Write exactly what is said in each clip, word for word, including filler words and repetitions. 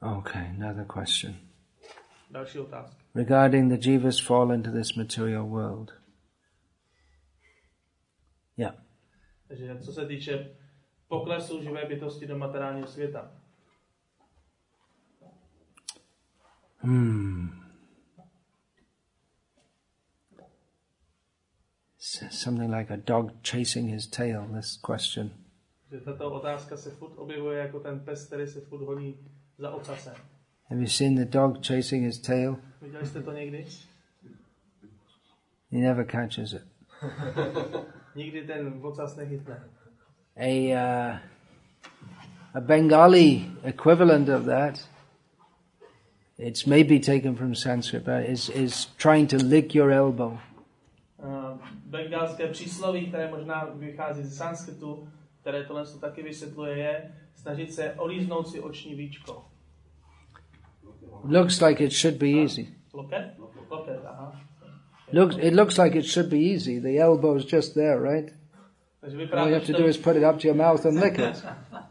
Okay, another question. Další otázka. Regarding the jivas fall into this material world. Yeah. Takže co se týče poklesu živé bytosti do materiálního světa. Hmm. Something like a dog chasing his tail, this question. Že tato otázka se furt objevuje jako ten pes, který se furt honí za ocasem. Have you seen the dog chasing his tail? Viděli jste to někdy? He never catches it. Nikdy ten ocas nechytne. A uh, a Bengali equivalent of that, it's maybe taken from Sanskrit, but is is trying to lick your elbow. Uh, bengalské přísloví, které možná vychází z sanskritu, které tohle taky vysvětluje, je snažit se olíznout si oční víčko. Looks like it should be easy. Loket? Loket, aha. Looks, it looks like it should be easy. The elbow's just there, right? Takže vypadá, All you have to do is put it up to your mouth and lick it.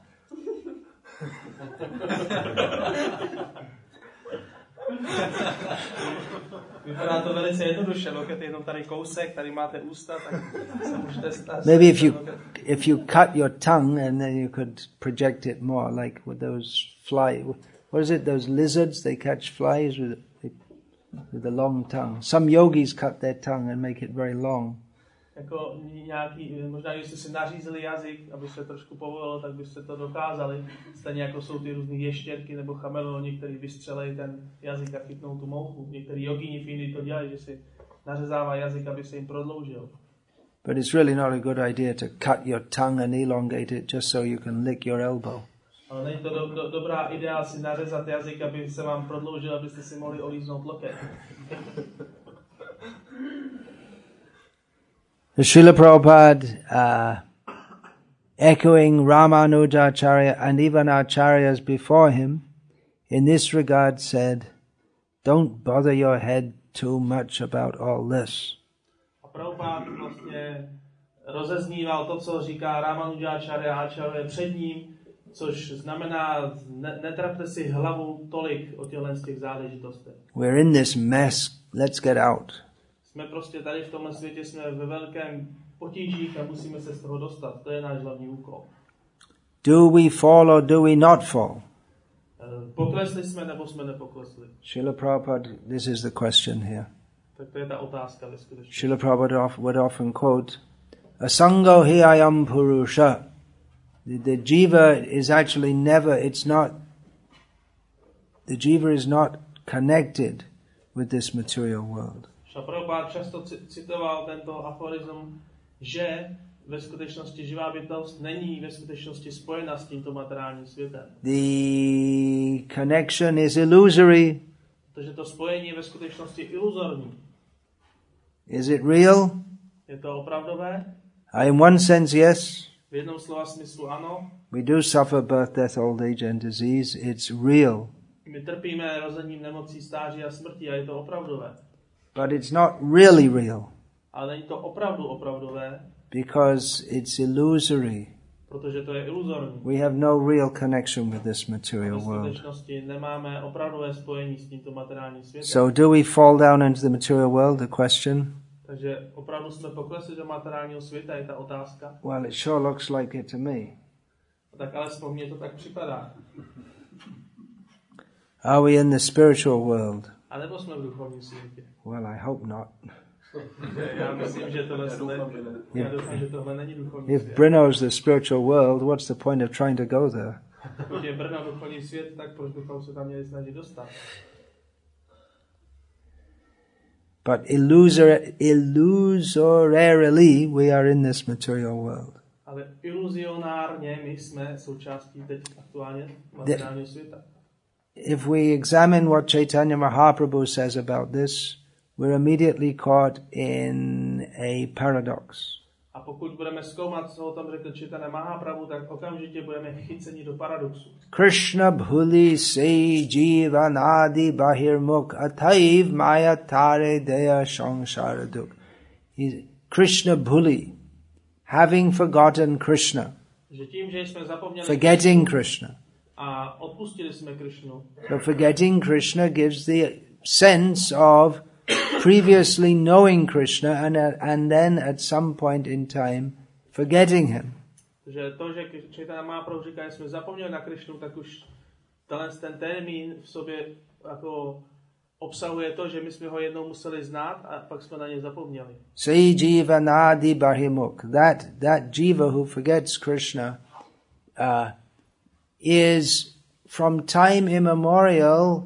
Vypadá to velice jednoduše, loket je jenom tady kousek, tady máte ústa, tak se můžete stát. Maybe if you if you cut your tongue and then you could project it more, like with those fly. What is it? Those lizards, they catch flies with with a long tongue. Some yogis cut their tongue and make it very long. Jako nějaký, možná když jste si nařízli jazyk, aby se trošku povolilo, tak byste to dokázali. Stejně jako jsou ty různý ještěrky nebo chameleoni, který vystřelejí ten jazyk a chytnou tu mouchu. Některý jogíni v Indii to dělají, že si nařezává jazyk, aby se jim prodloužil. But it's really not a good idea to cut your tongue and elongate it just so you can lick your elbow. Ale není to do, do, dobrá idea si nařezat jazyk, aby se vám prodloužil, abyste si mohli olíznout loket. Srila Prabhupada, uh, echoing Ramanujacharya and even acharyas before him, in this regard said, don't bother your head too much about all this. A Prabhupada vlastně rozezníval to, co říká Ramanujacharya a acharya před ním, což znamená, ne, netrapte si hlavu tolik o těchto z těch záležitostech. We're in this mess, let's get out. Jsme prostě tady v tomhle světě, jsme ve velkém potížích a musíme se z toho dostat. To je náš hlavní úkol. Do we fall or do we not fall? Poklesli jsme nebo jsme nepoklesli? Srila Prabhupada, this is the question here. Tak to je ta otázka ve skutečnosti. Srila Prabhupada would often quote, Asango hi ayam purusha. The, the jiva is actually never, it's not, the jiva is not connected with this material world. Prabhupada často citoval tento aforism, že ve skutečnosti živá bytost není ve skutečnosti spojena s tímto materiálním světem. The connection is illusory. Protože to spojení je ve skutečnosti iluzorní. Is it real? Je to opravdové? In one sense, yes. V jednom slova smyslu ano. We do suffer birth, death, old age and disease. It's real. My trpíme rozením nemocí, stáří a smrti a je to opravdové. But it's not really real. Ale není to opravdu opravdové. Because it's illusory. Protože to je iluzorní. We have no real connection with this material world. V skutečnosti nemáme opravdové spojení s tímto materiálním světem. So do we fall down into the material world? The question. Takže opravdu jsme poklesli do materiálního světa, je ta otázka. Well, it sure looks like it to me. Tak alespoň mně to tak připadá. Are we in the spiritual world? A nebo jsme v duchovním světě? Well, I hope not. Já myslím, že tohle, já doufám, že tohle není duchovní If svět. Brno is the spiritual world, what's the point of trying to go there? Pokud je Brno duchovní svět, tak proč bychom se tam měli snažit dostat? But illusor, illusorarily, we are in this material world. Ale iluzionárně my jsme součástí teď aktuálně materiálního světa. If we examine what Chaitanya Mahaprabhu says about this, we're immediately caught in a paradox. A pokud budeme zkoumat, co o tom řekl Chaitanya Mahaprabhu, tak okamžitě budeme chyceni do paradoxu. Krishna bhuli se jivanadi bahirmukh ataiv maya tare deya samsara dukh. Krishna bhuli, having forgotten Krishna, že tím, že jsme zapomněli forgetting Krishna, a odpustili jsme Krišnu. So forgetting Krishna gives the sense of previously knowing Krishna and, and then at some point in time forgetting him. Že to, že Chaitanya Mahaprabhu říká, že jsme zapomněli na Krišnu, tak už tenhle ten termín v sobě jako obsahuje to, že my jsme ho jednou museli znát a pak jsme na ně zapomněli. Say jiva nadi bahimuk. That that jiva who forgets Krishna uh, is from time immemorial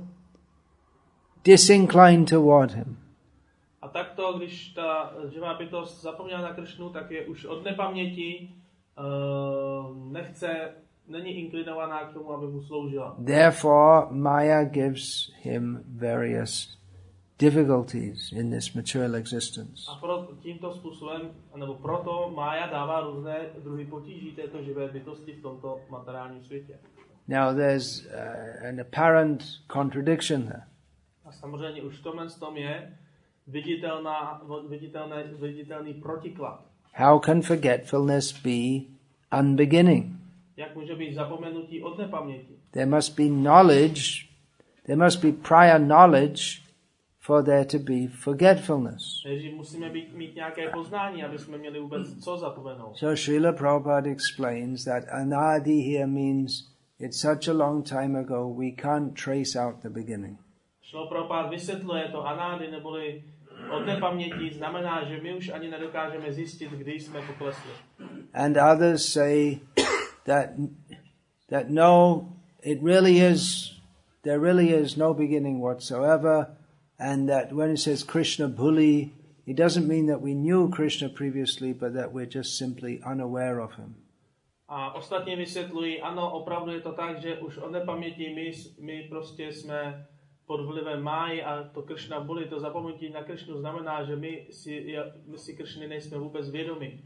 disinclined toward him. A takto, když ta živá bytost zapomněla na Krišnu, tak je už od nepaměti uh, nechce, není inklinovaná k tomu, aby mu sloužila. Therefore, Maya gives him various difficulties in this material existence. A pro, tímto způsobem, nebo proto Mája dává různé druhy potíží této živé bytosti v tomto materiálním světě. Now there's uh, an apparent contradiction there. A samozřejmě už v tomhle tom je viditelná, viditelný, viditelný protiklad. How can forgetfulness be unbeginning? Jak může být zapomenutí od nepaměti? There must be knowledge, there must be prior knowledge for there to be forgetfulness. Takže musíme být, mít nějaké poznání, aby jsme měli vůbec co zapomenout. So Srila Prabhupada explains that anadi here means it's such a long time ago we can't trace out the beginning. Srila Prabhupada vysvětluje to anády, neboli od nepaměti, znamená, že my už ani nedokážeme zjistit, kdy jsme poklesli. And others say that that no, it really is, there really is no beginning whatsoever, and that when it says Krishna Bhuli, it doesn't mean that we knew Krishna previously, but that we're just simply unaware of him. A ostatně vysvětlují, ano, opravdu je to tak, že už od nepaměti my, my prostě jsme pod vlivem máji a to Krishna Bhuli, to zapomenutí na Krishnu znamená, že my si, my si Krishny nejsme vůbec vědomi.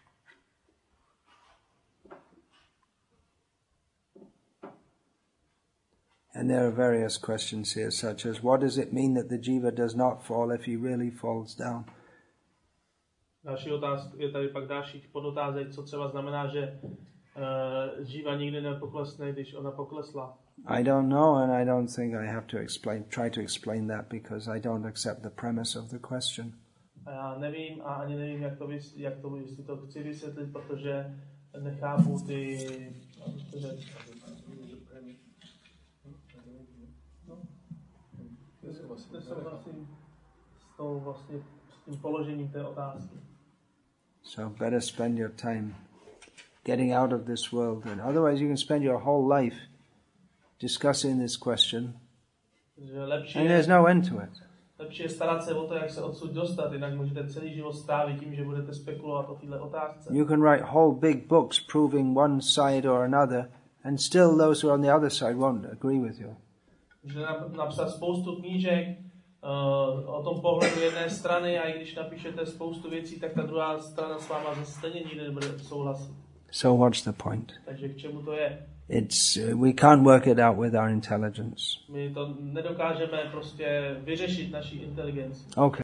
And there are various questions here, such as, what does it mean that the jiva does not fall if he really falls down? Další otázka, je tady pak dalších podotázek, co třeba znamená, že uh, jiva nikdy nepoklesne, když ona poklesla. I don't know, and I don't think I have to explain, try to explain that, because I don't accept the premise of the question. A já nevím a ani nevím, jak to, vys, jak to, jestli to chci vysvětlit, protože nechápu ty... Protože, nesouhlasím s tou vlastně, s tím položením té otázky. So better spend your time getting out of this world, and otherwise you can spend your whole life discussing this question, and there's no end to it. Lepší je starat se o to, jak se odsud dostat, jinak můžete celý život strávit tím, že budete spekulovat o této otázce. You can write whole big books proving one side or another, and still those who are on the other side won't agree with you. Můžete napsat spoustu knížek uh, o tom pohledu jedné strany a i když napíšete spoustu věcí, tak ta druhá strana s váma zase stejně nikdy nebude souhlasit. So what's the point? Takže k čemu to je? It's uh, we can't work it out with our intelligence. My to nedokážeme prostě vyřešit naší inteligenci. Okay.